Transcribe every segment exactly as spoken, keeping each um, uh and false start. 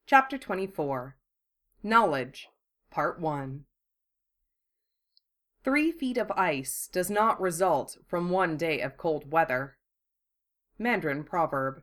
Chapter twenty-four. Knowledge, Part one. Three feet of ice does not result from one day of cold weather. Mandarin proverb.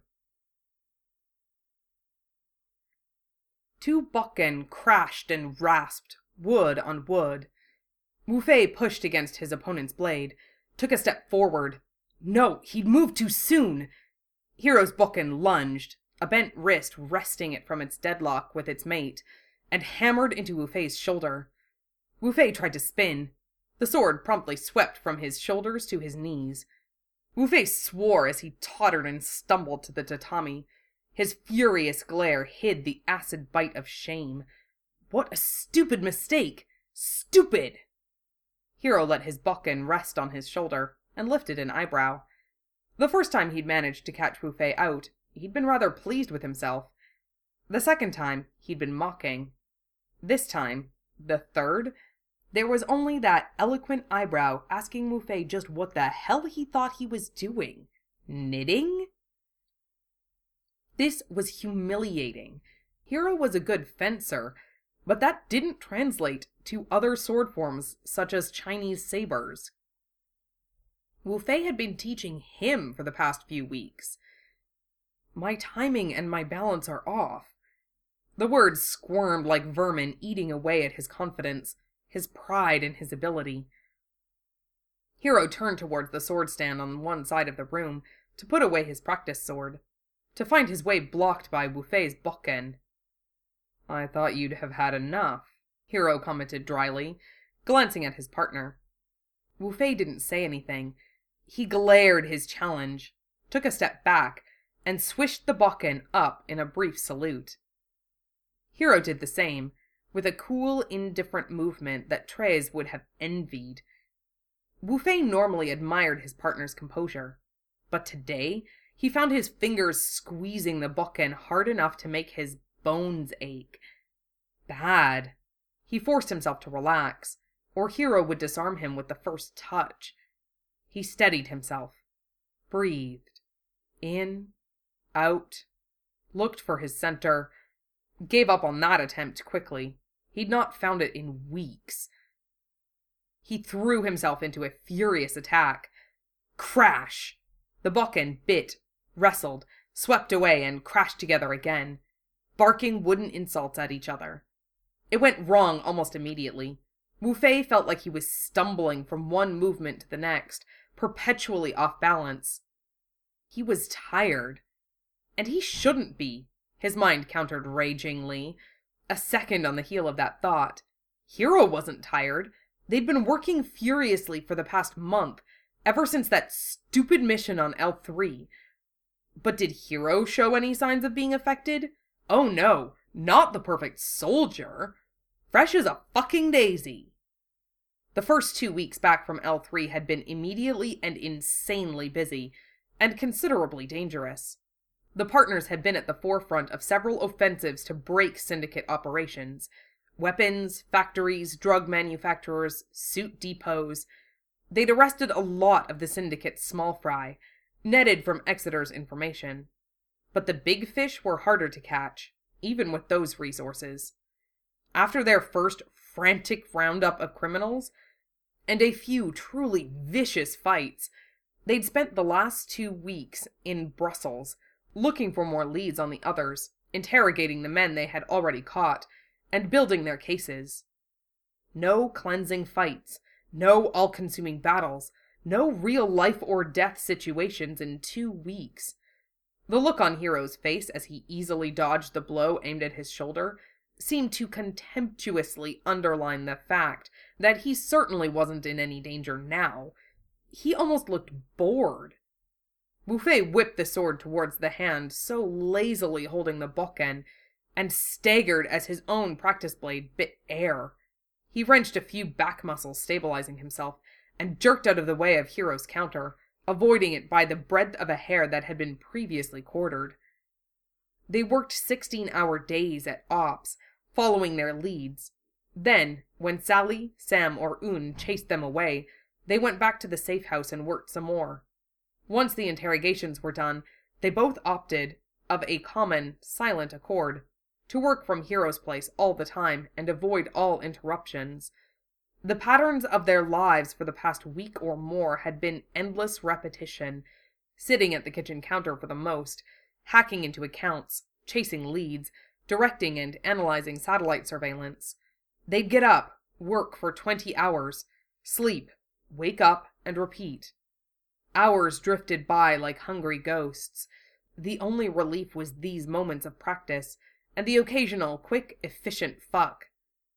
Two buccan crashed and rasped, wood on wood. Wu Fei pushed against his opponent's blade, took a step forward. No, he'd moved too soon! Hero's buccan lunged, a bent wrist wresting it from its deadlock with its mate, and hammered into Wu Fei's shoulder. Wu Fei tried to spin. The sword promptly swept from his shoulders to his knees. Wu Fei swore as he tottered and stumbled to the tatami. His furious glare hid the acid bite of shame. What a stupid mistake! Stupid! Hero let his buccan rest on his shoulder and lifted an eyebrow. The first time he'd managed to catch Wu Fei out, he'd been rather pleased with himself. The second time, he'd been mocking. This time, the third, there was only that eloquent eyebrow asking Wu Fei just what the hell he thought he was doing. Knitting? This was humiliating. Hero was a good fencer, but that didn't translate to other sword forms such as Chinese sabers. Wu Fei had been teaching him for the past few weeks. My timing and my balance are off. The words squirmed like vermin eating away at his confidence, his pride in his ability. Hero turned towards the sword stand on one side of the room to put away his practice sword, to find his way blocked by Wu Fei's buccan. I thought you'd have had enough, Hero commented dryly, glancing at his partner. Wu Fei didn't say anything. He glared his challenge, took a step back, and swished the buccan up in a brief salute. Hero did the same, with a cool, indifferent movement that Treize would have envied. Wu Fei normally admired his partner's composure, but today he found his fingers squeezing the buccan hard enough to make his bones ache. Bad. He forced himself to relax, or Hero would disarm him with the first touch. He steadied himself, breathed, in, out, looked for his center, gave up on that attempt quickly. He'd not found it in weeks. He threw himself into a furious attack. Crash! The buccan bit, wrestled, swept away, and crashed together again, barking wooden insults at each other. It went wrong almost immediately. Wu Fei felt like he was stumbling from one movement to the next, perpetually off balance. He was tired. And he shouldn't be, his mind countered ragingly. A second on the heel of that thought. Hero wasn't tired. They'd been working furiously for the past month, ever since that stupid mission on L three. But did Hero show any signs of being affected? Oh no, not the perfect soldier. Fresh as a fucking daisy. The first two weeks back from L three had been immediately and insanely busy, and considerably dangerous. The partners had been at the forefront of several offensives to break syndicate operations. Weapons, factories, drug manufacturers, suit depots. They'd arrested a lot of the syndicate's small fry, netted from Exeter's information. But the big fish were harder to catch, even with those resources. After their first frantic roundup of criminals, and a few truly vicious fights, they'd spent the last two weeks in Brussels, looking for more leads on the others, interrogating the men they had already caught, and building their cases. No cleansing fights, no all-consuming battles, no real life-or-death situations in two weeks. The look on Hero's face as he easily dodged the blow aimed at his shoulder seemed to contemptuously underline the fact that he certainly wasn't in any danger now. He almost looked bored. Wu Fei whipped the sword towards the hand so lazily holding the buccan, and staggered as his own practice blade bit air. He wrenched a few back muscles stabilizing himself, and jerked out of the way of Hero's counter, avoiding it by the breadth of a hair that had been previously quartered. They worked sixteen-hour days at ops, following their leads. Then, when Sally, Sam, or Un chased them away, they went back to the safe house and worked some more. Once the interrogations were done, they both opted, of a common, silent accord, to work from Hiro's place all the time and avoid all interruptions. The patterns of their lives for the past week or more had been endless repetition, sitting at the kitchen counter for the most, hacking into accounts, chasing leads, directing and analyzing satellite surveillance. They'd get up, work for twenty hours, sleep, wake up, and repeat. Hours drifted by like hungry ghosts. The only relief was these moments of practice, and the occasional quick, efficient fuck.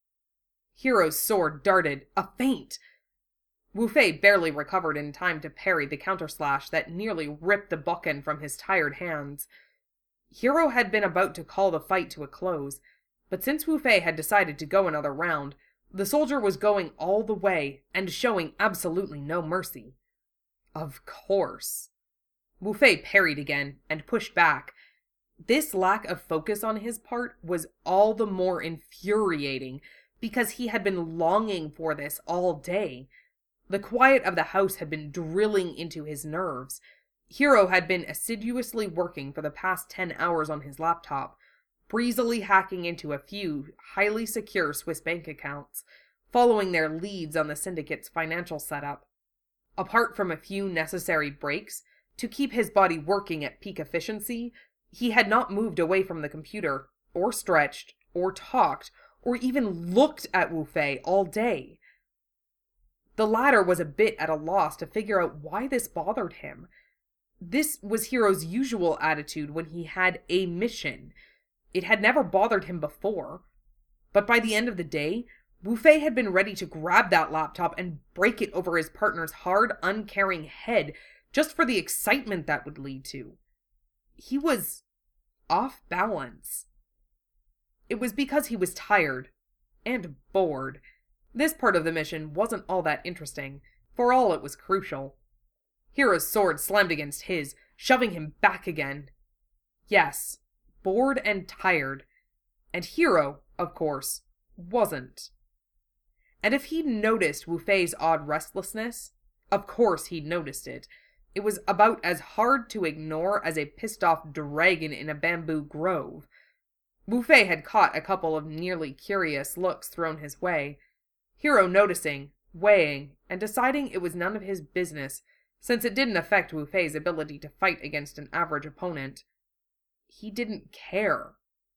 Hiro's sword darted, a feint! Wu Fei barely recovered in time to parry the counterslash that nearly ripped the bokken from his tired hands. Hiro had been about to call the fight to a close, but since Wu Fei had decided to go another round, the soldier was going all the way and showing absolutely no mercy. Of course. Wu Fei parried again and pushed back. This lack of focus on his part was all the more infuriating because he had been longing for this all day. The quiet of the house had been drilling into his nerves. Hiro had been assiduously working for the past ten hours on his laptop, breezily hacking into a few highly secure Swiss bank accounts, following their leads on the syndicate's financial setup. Apart from a few necessary breaks to keep his body working at peak efficiency, he had not moved away from the computer, or stretched, or talked, or even looked at Wu Fei all day. The latter was a bit at a loss to figure out why this bothered him. This was Hiro's usual attitude when he had a mission. It had never bothered him before. But by the end of the day, Wu Fei had been ready to grab that laptop and break it over his partner's hard, uncaring head just for the excitement that would lead to. He was off balance. It was because he was tired and bored. This part of the mission wasn't all that interesting, for all it was crucial. Hiro's sword slammed against his, shoving him back again. Yes, bored and tired. And Hiro, of course, wasn't. And if he'd noticed Wu Fei's odd restlessness, of course he'd noticed it. It was about as hard to ignore as a pissed-off dragon in a bamboo grove. Wu Fei had caught a couple of nearly curious looks thrown his way. Hiro noticing, weighing, and deciding it was none of his business, since it didn't affect Wu Fei's ability to fight against an average opponent. He didn't care.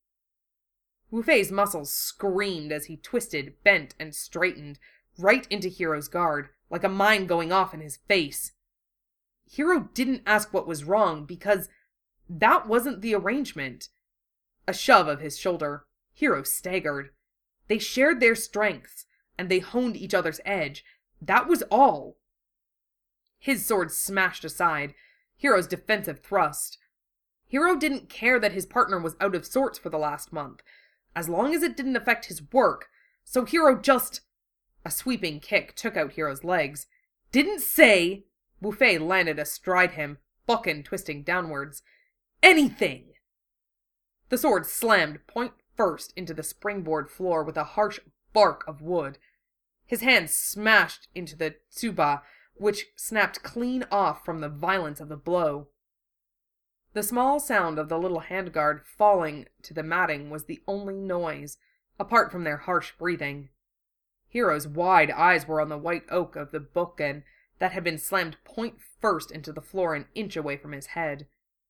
Wu Fei's muscles screamed as he twisted, bent, and straightened, right into Hiro's guard, like a mine going off in his face. Hiro didn't ask what was wrong, because that wasn't the arrangement. A shove of his shoulder. Hiro staggered. They shared their strengths, and they honed each other's edge. That was all. His sword smashed aside, Hiro's defensive thrust. Hiro didn't care that his partner was out of sorts for the last month, as long as it didn't affect his work, so Hiro just... A sweeping kick took out Hiro's legs. Didn't say... Wu Fei landed astride him, bokken twisting downwards. Anything! The sword slammed point first into the springboard floor with a harsh bark of wood. His hand smashed into the tsuba, which snapped clean off from the violence of the blow. The small sound of the little handguard falling to the matting was the only noise, apart from their harsh breathing. Hiro's wide eyes were on the white oak of the bokken that had been slammed point first into the floor an inch away from his head.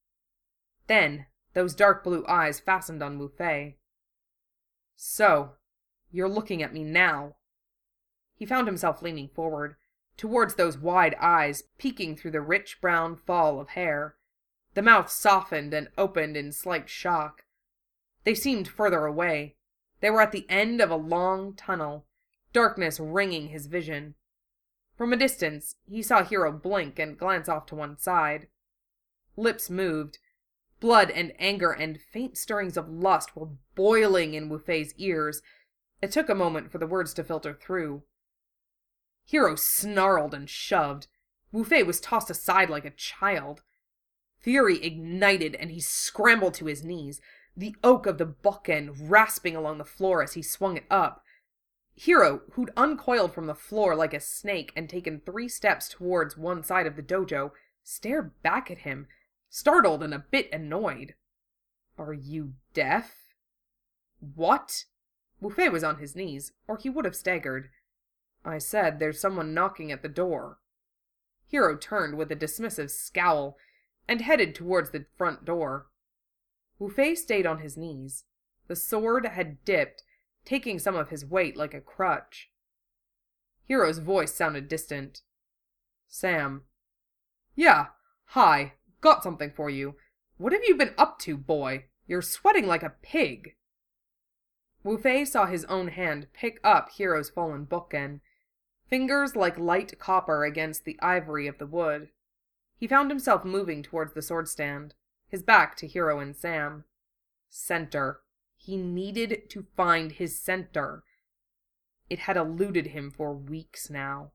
Then, those dark blue eyes fastened on Wu Fei. So, you're looking at me now. He found himself leaning forward, towards those wide eyes peeking through the rich brown fall of hair. The mouth softened and opened in slight shock. They seemed further away. They were at the end of a long tunnel, darkness ringing his vision. From a distance, he saw Hiro blink and glance off to one side. Lips moved. Blood and anger and faint stirrings of lust were boiling in Wu Fei's ears. It took a moment for the words to filter through. Hiro snarled and shoved. Wu Fei was tossed aside like a child. Fury ignited and he scrambled to his knees, the oak of the bokken rasping along the floor as he swung it up. Hiro, who'd uncoiled from the floor like a snake and taken three steps towards one side of the dojo, stared back at him, startled and a bit annoyed. "Are you deaf?" What? Wu Fei was on his knees, or he would have staggered. I said there's someone knocking at the door. Hero turned with a dismissive scowl, and headed towards the front door. Wu Fei stayed on his knees. The sword had dipped, taking some of his weight like a crutch. Hero's voice sounded distant. Sam. Yeah, hi, got something for you. What have you been up to, boy? You're sweating like a pig. Wu Fei saw his own hand pick up Hero's fallen bookend, fingers like light copper against the ivory of the wood. He found himself moving towards the sword stand, his back to Hero and Sam. Center. He needed to find his center. It had eluded him for weeks now.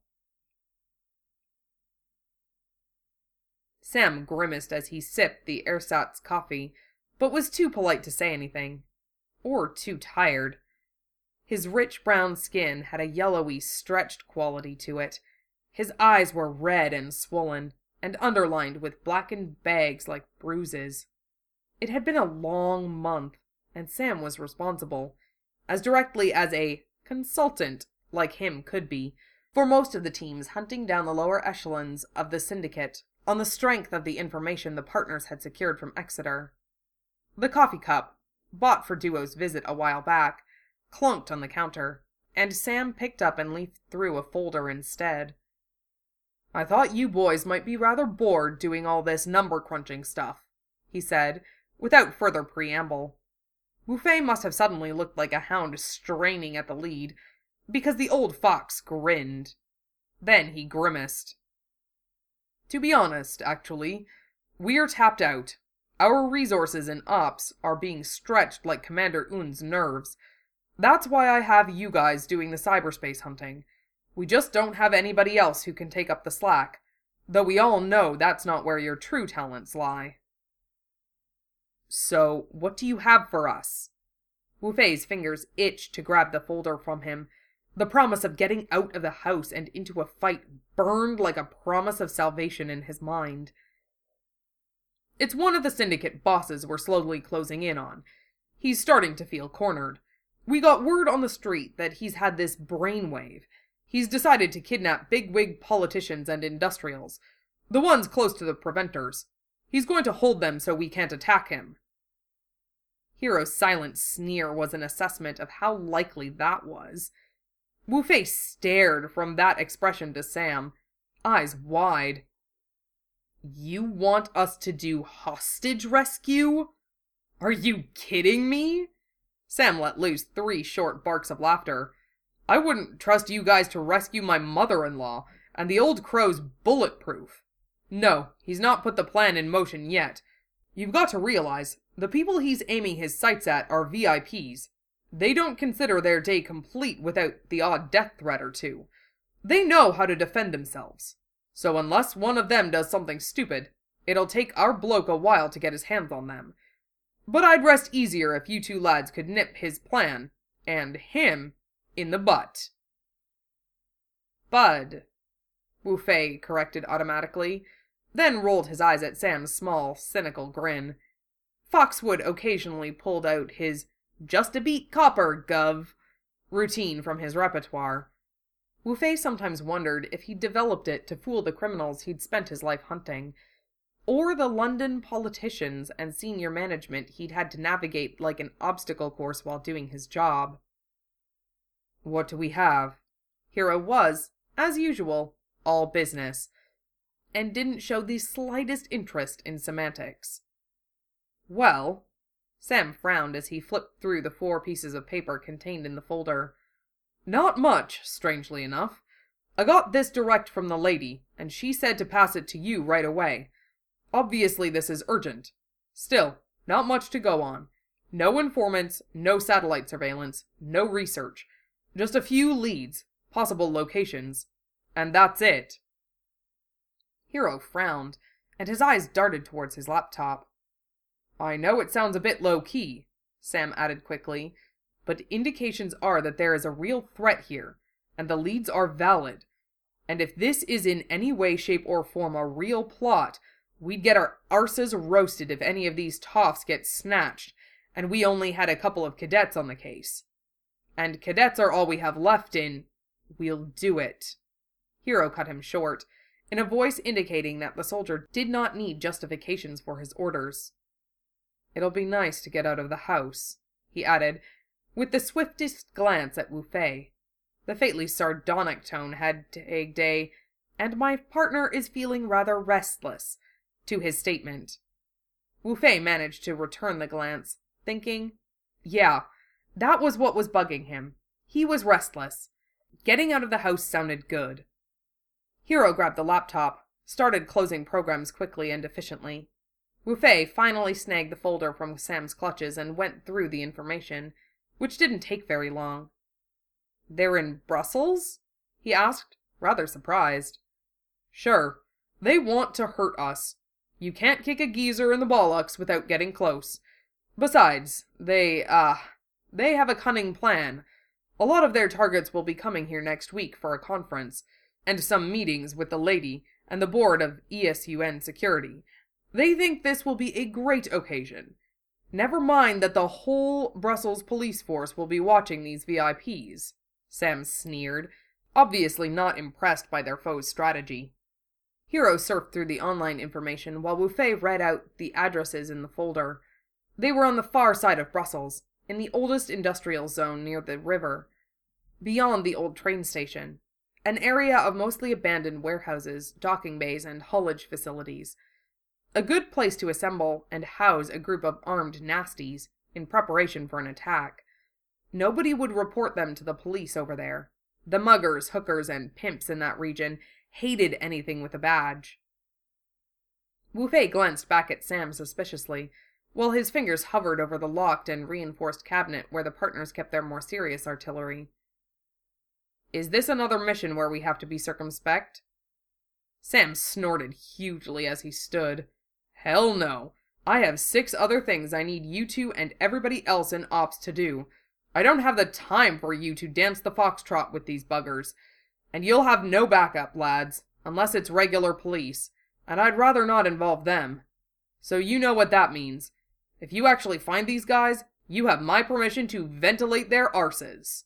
Sam grimaced as he sipped the ersatz coffee, but was too polite to say anything. Or too tired. His rich brown skin had a yellowy, stretched quality to it. His eyes were red and swollen, and underlined with blackened bags like bruises. It had been a long month, and Sam was responsible, as directly as a consultant like him could be, for most of the teams hunting down the lower echelons of the syndicate on the strength of the information the partners had secured from Exeter. The coffee cup, bought for Duo's visit a while back, clunked on the counter, and Sam picked up and leafed through a folder instead. I thought you boys might be rather bored doing all this number-crunching stuff, he said, without further preamble. Wu Fei must have suddenly looked like a hound straining at the lead, because the old fox grinned. Then he grimaced. To be honest, actually, we're tapped out. Our resources in ops are being stretched like Commander Un's nerves. That's why I have you guys doing the cyberspace hunting. We just don't have anybody else who can take up the slack, though we all know that's not where your true talents lie. So, what do you have for us? Wu Fei's fingers itched to grab the folder from him. The promise of getting out of the house and into a fight burned like a promise of salvation in his mind. It's one of the syndicate bosses we're slowly closing in on. He's starting to feel cornered. We got word on the street that he's had this brainwave. He's decided to kidnap bigwig politicians and industrials, the ones close to the preventers. He's going to hold them so we can't attack him. Hero's silent sneer was an assessment of how likely that was. Wu Fei stared from that expression to Sam, eyes wide. You want us to do hostage rescue? Are you kidding me? Sam let loose three short barks of laughter. I wouldn't trust you guys to rescue my mother-in-law, and the old crow's bulletproof. No, he's not put the plan in motion yet. You've got to realize, the people he's aiming his sights at are V I Ps. They don't consider their day complete without the odd death threat or two. They know how to defend themselves. So unless one of them does something stupid, it'll take our bloke a while to get his hands on them. But I'd rest easier if you two lads could nip his plan, and him, in the butt. Bud, Wu Fei corrected automatically, then rolled his eyes at Sam's small, cynical grin. Foxwood occasionally pulled out his just a beat copper, gov, routine from his repertoire. Wu Fei sometimes wondered if he'd developed it to fool the criminals he'd spent his life hunting, or the London politicians and senior management he'd had to navigate like an obstacle course while doing his job. What do we have? Hero was, as usual, all business, and didn't show the slightest interest in semantics. Well, Sam frowned as he flipped through the four pieces of paper contained in the folder. Not much, strangely enough. I got this direct from the lady, and she said to pass it to you right away. Obviously this is urgent. Still, not much to go on. No informants, no satellite surveillance, no research. Just a few leads, possible locations. And that's it. Hero frowned, and his eyes darted towards his laptop. I know it sounds a bit low-key, Sam added quickly, but indications are that there is a real threat here, and the leads are valid. And if this is in any way, shape, or form a real plot, we'd get our arses roasted if any of these toffs get snatched, and we only had a couple of cadets on the case. And cadets are all we have left in... We'll do it." Hiro cut him short, in a voice indicating that the soldier did not need justifications for his orders. "It'll be nice to get out of the house," he added, with the swiftest glance at Wu Fei. The faintly sardonic tone had tagged a, "and my partner is feeling rather restless," to his statement. Wu Fei managed to return the glance, thinking, yeah, that was what was bugging him. He was restless. Getting out of the house sounded good. Hiro grabbed the laptop, started closing programs quickly and efficiently. Wu Fei finally snagged the folder from Sam's clutches and went through the information, which didn't take very long. "They're in Brussels?" he asked, rather surprised. "Sure. They want to hurt us. You can't kick a geezer in the bollocks without getting close. Besides, they, uh, they have a cunning plan. A lot of their targets will be coming here next week for a conference, and some meetings with the lady and the board of E S U N security. They think this will be a great occasion. Never mind that the whole Brussels police force will be watching these V I Ps. Sam sneered, obviously not impressed by their foe's strategy. Hiro surfed through the online information while Wu Fei read out the addresses in the folder. They were on the far side of Brussels, in the oldest industrial zone near the river, beyond the old train station, an area of mostly abandoned warehouses, docking bays, and haulage facilities. A good place to assemble and house a group of armed nasties in preparation for an attack. Nobody would report them to the police over there. The muggers, hookers, and pimps in that region hated anything with a badge. Wu Fei glanced back at Sam suspiciously, while his fingers hovered over the locked and reinforced cabinet where the partners kept their more serious artillery. "Is this another mission where we have to be circumspect?" Sam snorted hugely as he stood. "Hell no. I have six other things I need you two and everybody else in Ops to do. I don't have the time for you to dance the foxtrot with these buggers. And you'll have no backup, lads, unless it's regular police, and I'd rather not involve them. So you know what that means. If you actually find these guys, you have my permission to ventilate their arses."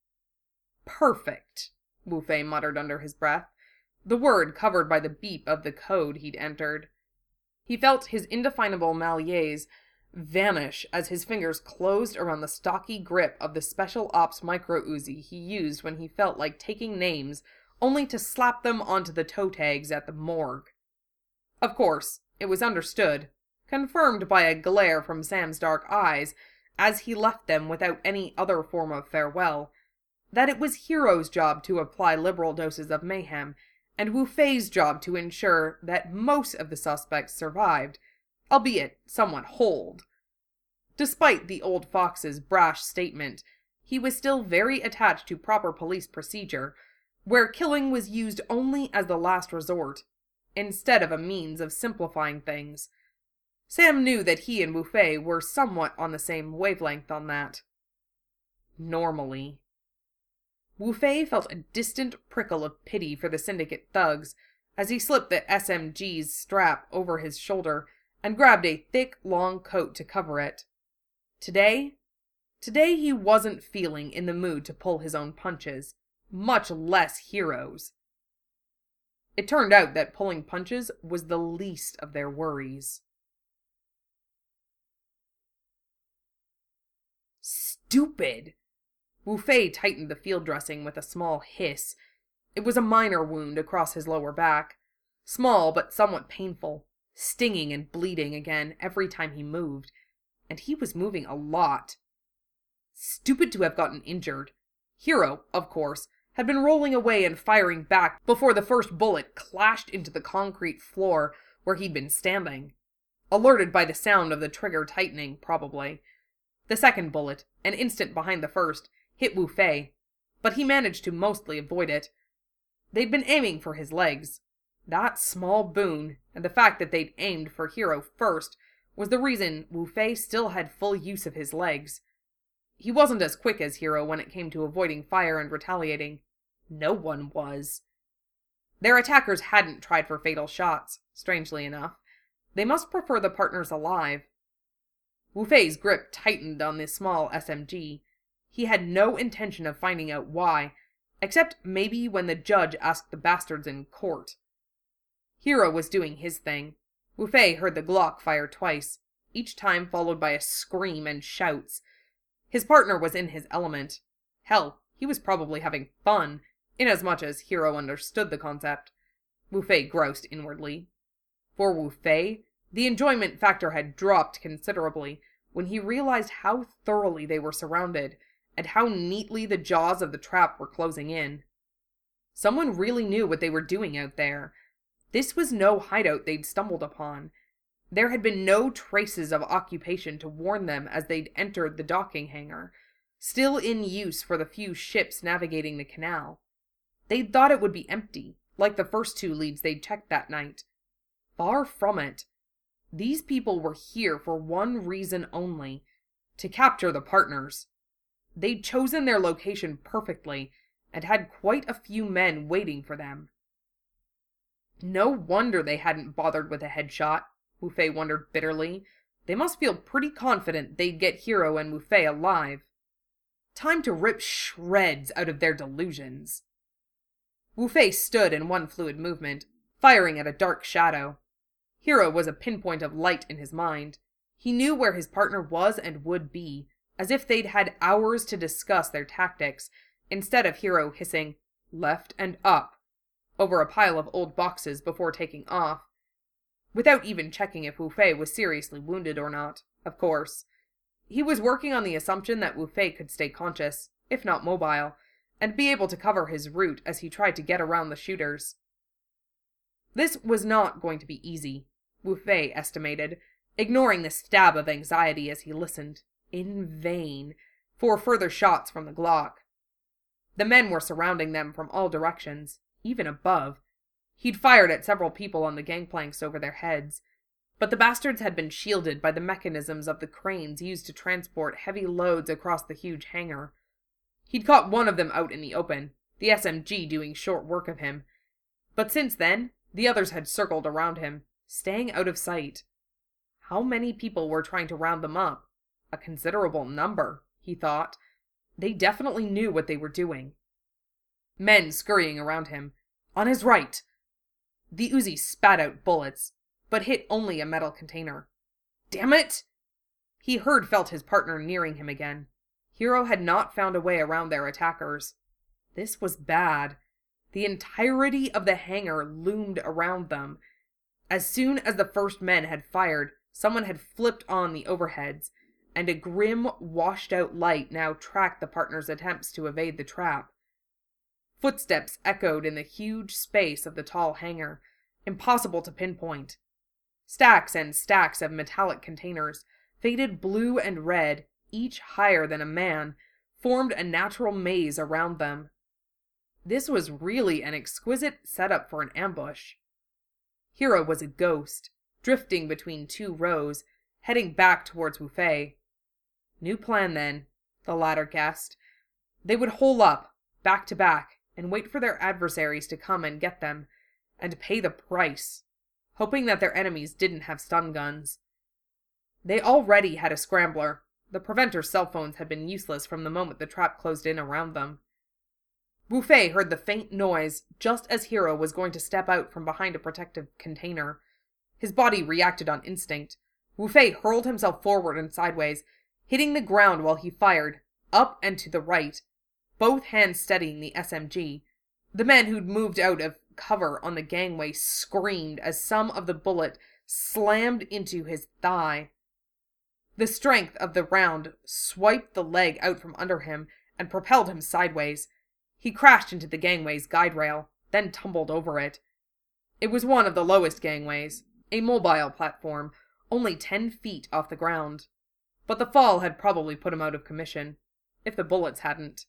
"Perfect," Wu Fei muttered under his breath, the word covered by the beep of the code he'd entered. He felt his indefinable malaise vanish as his fingers closed around the stocky grip of the Special Ops micro-Uzi he used when he felt like taking names, only to slap them onto the toe tags at the morgue. Of course, it was understood, confirmed by a glare from Sam's dark eyes as he left them without any other form of farewell, that it was Hiro's job to apply liberal doses of mayhem, and Wu Fei's job to ensure that most of the suspects survived, albeit somewhat holed. Despite the old fox's brash statement, he was still very attached to proper police procedure, where killing was used only as the last resort, instead of a means of simplifying things. Sam knew that he and Wu Fei were somewhat on the same wavelength on that. Normally. Wu Fei felt a distant prickle of pity for the syndicate thugs as he slipped the S M G's strap over his shoulder and grabbed a thick, long coat to cover it. Today? Today he wasn't feeling in the mood to pull his own punches, much less Hiro's. It turned out that pulling punches was the least of their worries. Stupid! Wu Fei tightened the field dressing with a small hiss. It was a minor wound across his lower back. Small but somewhat painful, stinging and bleeding again every time he moved. And he was moving a lot. Stupid to have gotten injured. Hiro, of course, had been rolling away and firing back before the first bullet clashed into the concrete floor where he'd been standing. Alerted by the sound of the trigger tightening, probably. The second bullet, an instant behind the first, hit Wu Fei, but he managed to mostly avoid it. They'd been aiming for his legs. That small boon, and the fact that they'd aimed for Hiro first, was the reason Wu Fei still had full use of his legs. He wasn't as quick as Hiro when it came to avoiding fire and retaliating. No one was. Their attackers hadn't tried for fatal shots, strangely enough. They must prefer the partners alive. Wu Fei's grip tightened on the small S M G. He had no intention of finding out why, except maybe when the judge asked the bastards in court. Hero was doing his thing. Wu Fei heard the Glock fire twice, each time followed by a scream and shouts. His partner was in his element. Hell, he was probably having fun, inasmuch as Hero understood the concept. Wu Fei groused inwardly. For Wu Fei, the enjoyment factor had dropped considerably when he realized how thoroughly they were surrounded, and how neatly the jaws of the trap were closing in. Someone really knew what they were doing out there. This was no hideout they'd stumbled upon. There had been no traces of occupation to warn them as they'd entered the docking hangar, still in use for the few ships navigating the canal. They'd thought it would be empty, like the first two leads they'd checked that night. Far from it. These people were here for one reason only: to capture the partners. They'd chosen their location perfectly, and had quite a few men waiting for them. No wonder they hadn't bothered with a headshot, Wu Fei wondered bitterly. They must feel pretty confident they'd get Hero and Wu Fei alive. Time to rip shreds out of their delusions. Wu Fei stood in one fluid movement, firing at a dark shadow. Hero was a pinpoint of light in his mind. He knew where his partner was and would be, as if they'd had hours to discuss their tactics, instead of Hero hissing, "Left and up," over a pile of old boxes before taking off. Without even checking if Wu Fei was seriously wounded or not, of course. He was working on the assumption that Wu Fei could stay conscious, if not mobile, and be able to cover his route as he tried to get around the shooters. This was not going to be easy, Wu Fei estimated, ignoring the stab of anxiety as he listened, in vain, for further shots from the Glock. The men were surrounding them from all directions, even above. He'd fired at several people on the gangplanks over their heads, but the bastards had been shielded by the mechanisms of the cranes used to transport heavy loads across the huge hangar. He'd caught one of them out in the open, the S M G doing short work of him. But since then, the others had circled around him, staying out of sight. How many people were trying to round them up? A considerable number, he thought. They definitely knew what they were doing. Men scurrying around him. On his right! The Uzi spat out bullets, but hit only a metal container. Damn it! He heard felt his partner nearing him again. Hero had not found a way around their attackers. This was bad. The entirety of the hangar loomed around them. As soon as the first men had fired, someone had flipped on the overheads, and a grim, washed-out light now tracked the partners' attempts to evade the trap. Footsteps echoed in the huge space of the tall hangar, impossible to pinpoint. Stacks and stacks of metallic containers, faded blue and red, each higher than a man, formed a natural maze around them. This was really an exquisite setup for an ambush. Hero was a ghost, drifting between two rows, heading back towards Wu Fei. New plan, then, the latter guessed. They would hole up, back to back, and wait for their adversaries to come and get them, and pay the price, hoping that their enemies didn't have stun guns. They already had a scrambler. The Preventor's cell phones had been useless from the moment the trap closed in around them. Wu Fei heard the faint noise just as Hero was going to step out from behind a protective container. His body reacted on instinct. Wu Fei hurled himself forward and sideways, hitting the ground while he fired, up and to the right, both hands steadying the S M G. The men who'd moved out of cover on the gangway screamed as some of the bullet slammed into his thigh. The strength of the round swiped the leg out from under him and propelled him sideways. He crashed into the gangway's guide rail, then tumbled over it. It was one of the lowest gangways, a mobile platform, only ten feet off the ground. But the fall had probably put him out of commission, if the bullets hadn't.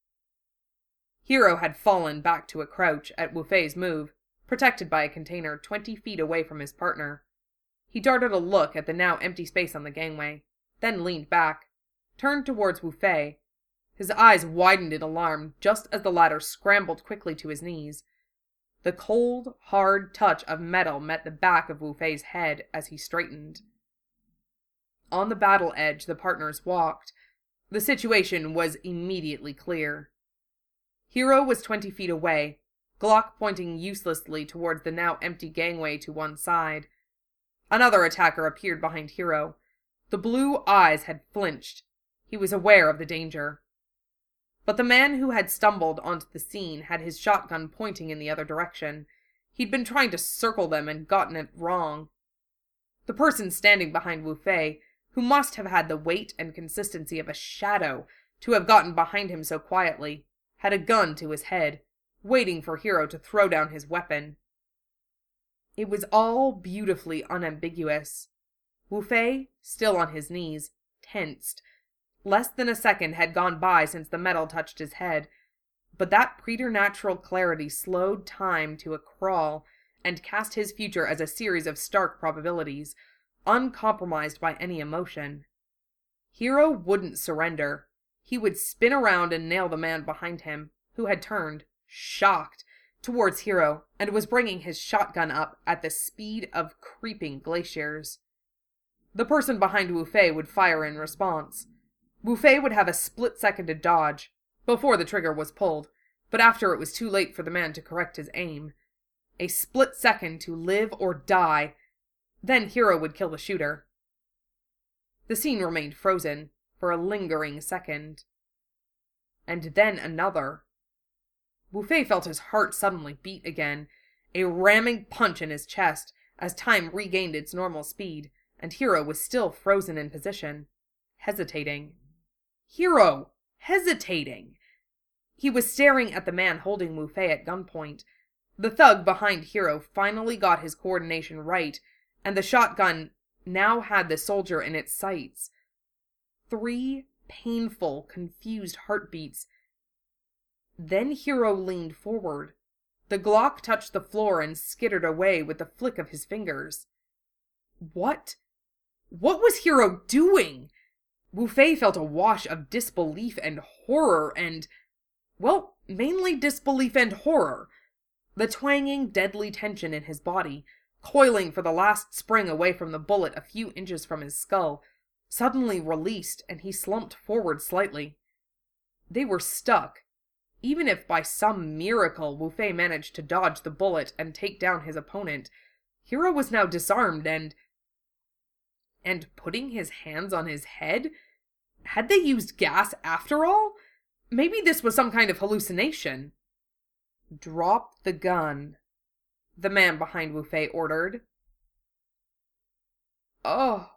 Hero had fallen back to a crouch at Wu Fei's move, protected by a container twenty feet away from his partner. He darted a look at the now empty space on the gangway, then leaned back, turned towards Wu Fei. His eyes widened in alarm just as the latter scrambled quickly to his knees. The cold, hard touch of metal met the back of Wu Fei's head as he straightened. On the battle edge the partners walked. The situation was immediately clear. Hero was twenty feet away, Glock pointing uselessly towards the now empty gangway to one side. Another attacker appeared behind Hero. The blue eyes had flinched. He was aware of the danger. But the man who had stumbled onto the scene had his shotgun pointing in the other direction. He'd been trying to circle them and gotten it wrong. The person standing behind Wu Fei, who must have had the weight and consistency of a shadow to have gotten behind him so quietly, had a gun to his head, waiting for Hero to throw down his weapon. It was all beautifully unambiguous. Wu Fei, still on his knees, tensed. Less than a second had gone by since the metal touched his head, but that preternatural clarity slowed time to a crawl and cast his future as a series of stark probabilities, uncompromised by any emotion. Hero wouldn't surrender. He would spin around and nail the man behind him, who had turned, shocked, towards Hero and was bringing his shotgun up at the speed of creeping glaciers. The person behind Wu Fei would fire in response. Wu Fei would have a split second to dodge, before the trigger was pulled, but after it was too late for the man to correct his aim. A split second to live or die, then Hero would kill the shooter. The scene remained frozen for a lingering second. And then another. Wu Fei felt his heart suddenly beat again, a ramming punch in his chest as time regained its normal speed, and Hero was still frozen in position, hesitating. Hero! Hesitating! He was staring at the man holding Wu Fei at gunpoint. The thug behind Hero finally got his coordination right, and the shotgun now had the soldier in its sights. Three painful, confused heartbeats. Then Hero leaned forward. The Glock touched the floor and skittered away with the flick of his fingers. What? What was Hero doing? Wu Fei felt a wash of disbelief and horror and, well, mainly disbelief and horror. The twanging, deadly tension in his body, coiling for the last spring away from the bullet a few inches from his skull, suddenly released, and he slumped forward slightly. They were stuck. Even if by some miracle Wu Fei managed to dodge the bullet and take down his opponent, Hero was now disarmed and... And putting his hands on his head? Had they used gas after all? Maybe this was some kind of hallucination. Drop the gun, the man behind Wu Fei ordered. Oh.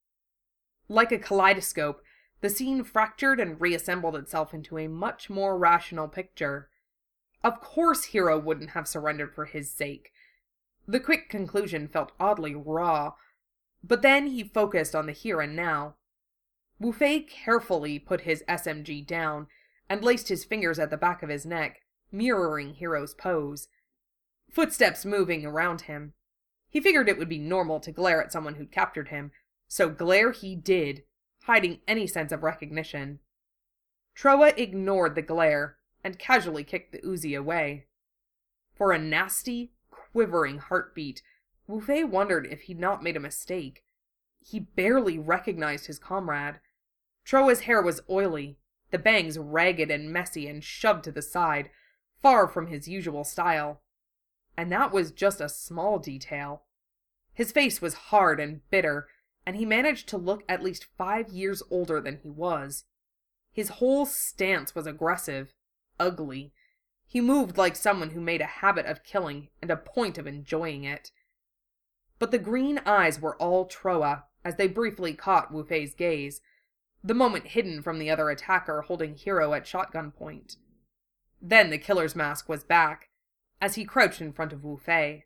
Like a kaleidoscope, the scene fractured and reassembled itself into a much more rational picture. Of course Hero wouldn't have surrendered for his sake. The quick conclusion felt oddly raw, but then he focused on the here and now. Wu Fei carefully put his S M G down and laced his fingers at the back of his neck, mirroring Hero's pose. Footsteps moving around him. He figured it would be normal to glare at someone who'd captured him, so glare he did, hiding any sense of recognition. Troa ignored the glare and casually kicked the Uzi away. For a nasty, quivering heartbeat, Wu Fei wondered if he'd not made a mistake. He barely recognized his comrade. Troa's hair was oily, the bangs ragged and messy and shoved to the side, far from his usual style. And that was just a small detail. His face was hard and bitter, and he managed to look at least five years older than he was. His whole stance was aggressive, ugly. He moved like someone who made a habit of killing and a point of enjoying it. But the green eyes were all Troa, as they briefly caught Wu Fei's gaze, the moment hidden from the other attacker holding Hero at shotgun point. Then the killer's mask was back, as he crouched in front of Wu Fei.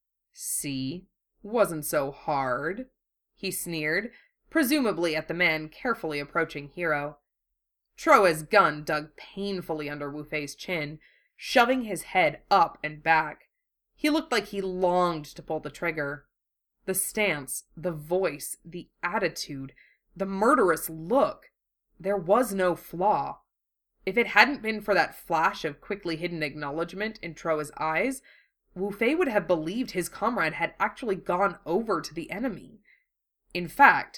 See? Wasn't so hard, he sneered, presumably at the man carefully approaching Hero. Troa's gun dug painfully under Wu Fei's chin, shoving his head up and back. He looked like he longed to pull the trigger. The stance, the voice, the attitude, the murderous look. There was no flaw. If it hadn't been for that flash of quickly hidden acknowledgement in Troa's eyes, Wu Fei would have believed his comrade had actually gone over to the enemy. In fact,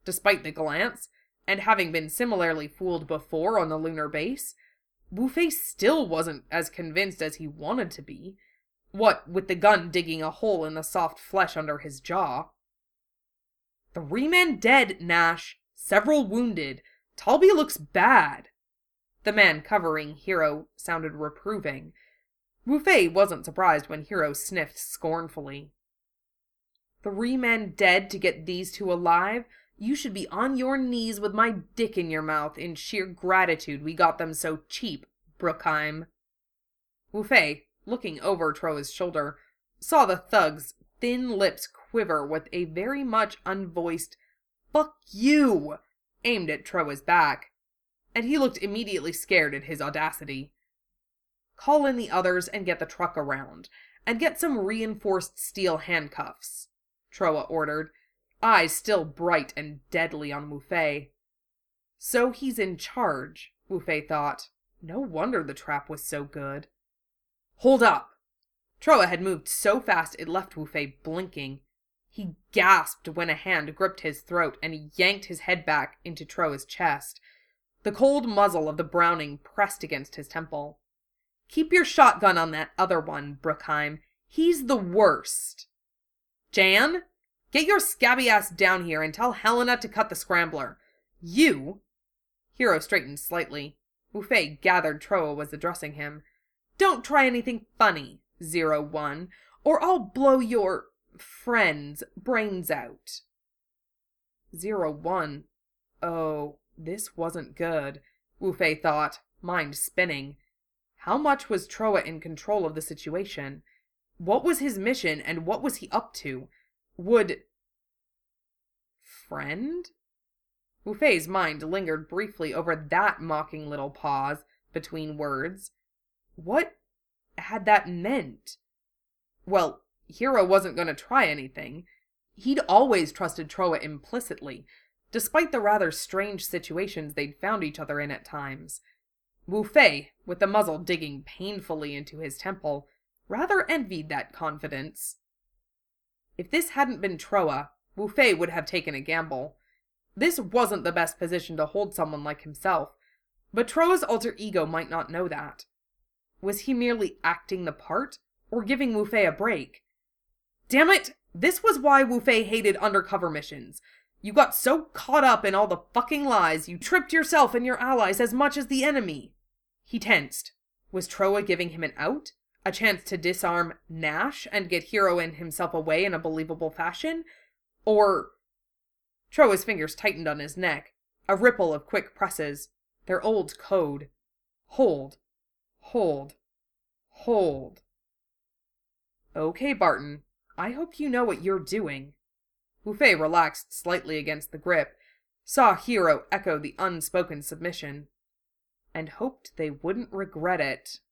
Despite the glance, and having been similarly fooled before on the lunar base, Wu Fei still wasn't as convinced as he wanted to be, what with the gun digging a hole in the soft flesh under his jaw. Three men dead, Nash. Several wounded. Talby looks bad. The man covering Hiro sounded reproving. Wu Fei wasn't surprised when Hiro sniffed scornfully. Three men dead to get these two alive? You should be on your knees with my dick in your mouth in sheer gratitude we got them so cheap, Bruckheim. Wu Fei, looking over Troa's shoulder, saw the thug's thin lips quiver with a very much unvoiced "fuck you" aimed at Troa's back, and he looked immediately scared at his audacity. Call in the others and get the truck around, and get some reinforced steel handcuffs, Troa ordered, eyes still bright and deadly on Wu Fei. So he's in charge, Wu Fei thought. No wonder the trap was so good. Hold up! Troa had moved so fast it left Wu Fei blinking. He gasped when a hand gripped his throat and yanked his head back into Troa's chest. The cold muzzle of the Browning pressed against his temple. Keep your shotgun on that other one, Bruckheim. He's the worst. Jan? Get your scabby ass down here and tell Helena to cut the scrambler. You? Hiro straightened slightly. Wu Fei gathered Troa was addressing him. Don't try anything funny, Zero One, or I'll blow your friend's brains out. Zero One. Oh, this wasn't good, Wu Fei thought, mind spinning. How much was Troa in control of the situation? What was his mission and what was he up to? Would... Friend? Wu Fei's mind lingered briefly over that mocking little pause between words. What had that meant? Well, Hiro wasn't going to try anything. He'd always trusted Troa implicitly, despite the rather strange situations they'd found each other in at times. Wu Fei, with the muzzle digging painfully into his temple, rather envied that confidence. If this hadn't been Troa, Wu Fei would have taken a gamble. This wasn't the best position to hold someone like himself, but Troa's alter ego might not know that. Was he merely acting the part, or giving Wu Fei a break? Damn it! This was why Wu Fei hated undercover missions. You got so caught up in all the fucking lies, you tripped yourself and your allies as much as the enemy. He tensed. Was Troa giving him an out? A chance to disarm Nash and get Hiro and himself away in a believable fashion? Or... Troa's fingers tightened on his neck. A ripple of quick presses. Their old code. Hold. Hold. Hold. Okay, Barton. I hope you know what you're doing. Wu Fei relaxed slightly against the grip, saw Hiro echo the unspoken submission, and hoped they wouldn't regret it.